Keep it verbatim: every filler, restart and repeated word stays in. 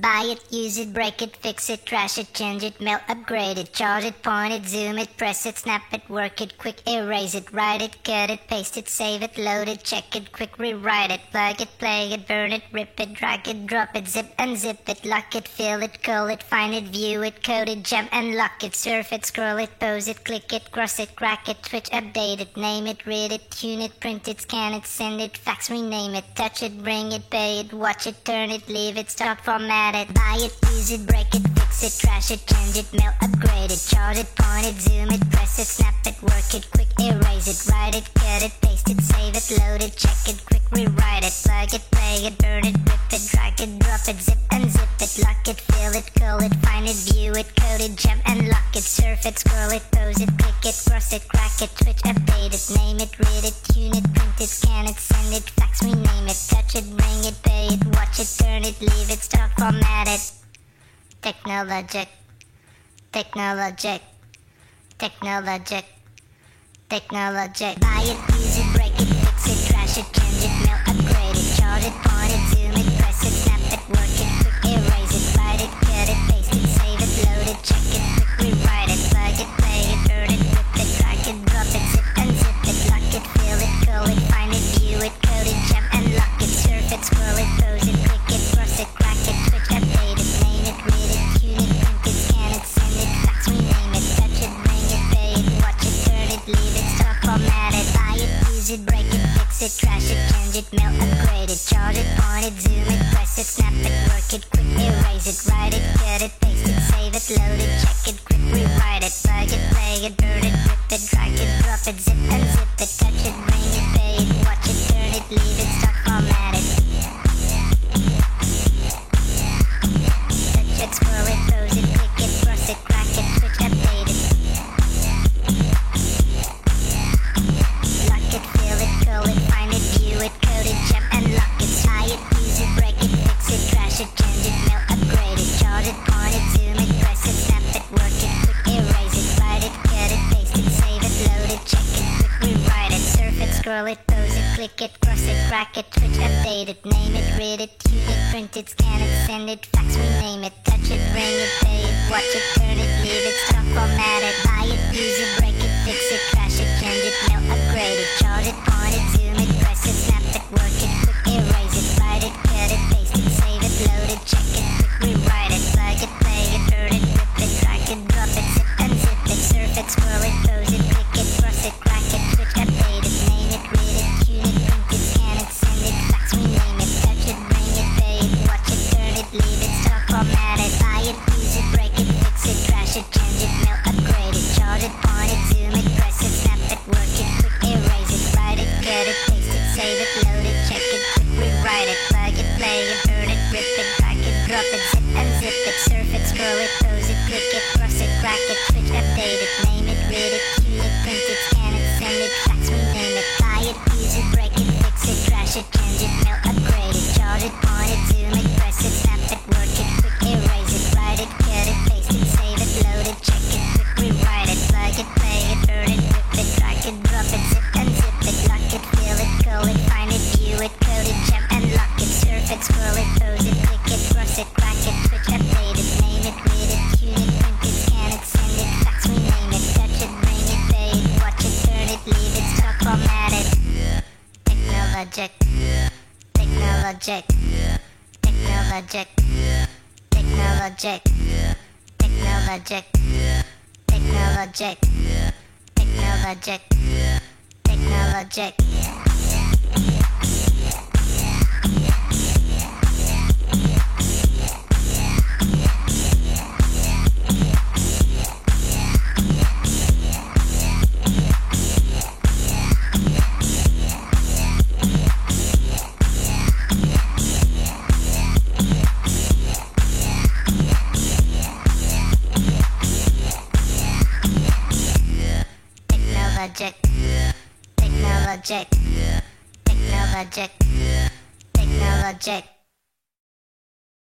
Buy it, use it, break it, fix it, trash it, change it, mail, upgrade it, charge it, point it, zoom it, press it, snap it, work it, quick erase it, write it, cut it, paste it, save it, load it, check it, quick rewrite it, plug it, play it, burn it, rip it, drag it, drop it, zip unzip it, lock it, fill it, call it, find it, view it, code it, jump and lock it, surf it, scroll it, pose it, click it, cross it, crack it, switch, update it, name it, read it, tune it, print it, scan it, send it, fax, rename it, touch it, bring it, pay it, watch it, turn it, leave it, stop, format it, buy it, use it, break it, fix it, trash it, change it, mail, upgrade it, charge it, point it, zoom it, press it, snap it, work it, quick erase it, write it, cut it, paste it, save it, load it, check it, quick rewrite it, plug it, play it, burn it, rip it, drag it, drop it, zip unzip it, lock it, fill it, call it, find it, view it, code it, jump and lock it, surf it, scroll it, pose it, click it, cross it, crack it, switch, update it, name it, read it, tune it, print it, scan it, send it, fax, rename it, touch it, bring it, pay it, watch it, turn it, leave it, stop, format it. Technologic, technologic, technologic, technologic. Buy it, use it, break it, fix it, trash it, change it, mail, upgrade it, charge it, point it, zoom it, press it, snap it, work it, quick erase it, write it, cut it, paste it, save it, load it, check it, quick rewrite it, plug it, play it, burn it, rip it, drag it, drop it, zip unzip it, lock it, fill it, call it, find it, view it, code it, jump and lock it, surf it, scroll it, pose it, click it, cross it, crack it, switch, update it, name it, read it, tune it, print it, scan it, send it, fax, rename it, touch it, bring it, pay it, watch it, turn it, leave it, stop, format it, buy it, use it, break it, fix it, trash it, change it, mail, upgrade it, charge it, point it, zoom it, press it, snap it, work it, quick erase it, write it, cut it, paste it, save it, load it, check it, quick rewrite it, plug it, play it, burn it, rip it, drag it, drop it, zip unzip it, touch it, bring it, pay it, watch it, turn it, leave it, stop, format it. Touch it, scroll it, pose it, click it, cross it, crack it, switch, update it. Lock it, fill it, call it, find it, view it, code it, jump and lock it, buy it, use it, break it, fix it, trash it, change it, mail, upgrade it, charge it, point it, zoom it, press it, snap it, work it, quick erase it, write it, cut it, paste it, save it, load it, check it, quick rewrite it, surf it, scroll it, pose it, click it, cross it, crack it, switch, update it, name it, read it, tune it, print it, scan it, send it, fax, rename it, touch it, bring it, pay it, watch it, turn it, leave it, stop, format it, buy it, use it, break it, fix it, trash it, change it, mail, upgrade it, charge it, point it, zoom it, press it, snap it, work it, quick erase it, write it, cut it, paste it, save it, load it, check it, quick rewrite it, plug it, play it, burn it, rip it, drag it, drop it, zip unzip it, surf it, scroll it, pose it, click it, cross it, crack it, switch, update it, name it, read it, tune it, print it, scan it, send it, fax, rename it, touch it, bring it, pay it, watch it, turn it, leave it, stop, format it, buy it, use it, break it, fix it, trash it, change it, mail, upgrade it, charge it, point it, zoom it, press it, snap it, work it, quick erase it, write it, cut it, paste it, save it, load it, check it, quick rewrite it, plug it, play it, burn it, rip it, drag it, drop it, zip unzip it, surf it, scroll it, pose it, click it, cross it, crack it, switch, update it, name it, read it, tune it, print it, scan it, send it, fax, rename it, buy it, use it, break it, fix it, trash it, change it, mail, upgrade it, charge it, point it, zoom it, press it, snap it, work it, quick erase it, write it, cut it, paste it, save it, load it, check it, quick rewrite it, plug it, play it, burn it, rip it, drag it, drop it, zip unzip it, lock it, fill it, call it, find it, view it, code it, jump and lock it, surf it, scroll it, pose it, click it, cross it, crack it, switch, update it, name it, read it, tune it, print it, scan it, send it, fax, rename it, touch it, bring it, pay it, watch it, turn it, leave it, stop, format it. Technologic, technologic, technologic, technologic, technologic, technologic, technologic, technologic. Technologic, technologic, technologic, technologic.